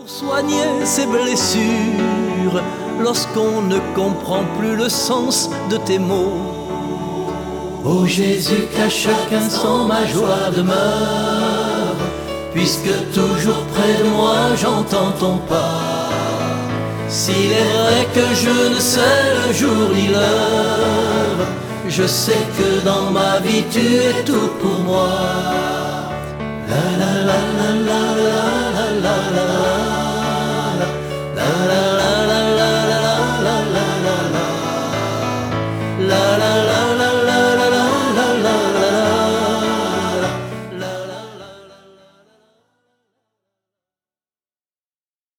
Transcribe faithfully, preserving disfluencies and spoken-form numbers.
Soigner ses blessures lorsqu'on ne comprend plus le sens de tes mots. Ô Jésus, qu'à chacun instant ma joie demeure, puisque toujours près de moi j'entends ton pas. S'il est vrai que je ne sais le jour ni l'heure, je sais que dans ma vie tu es tout pour moi. La la la la la la la la la la la la la.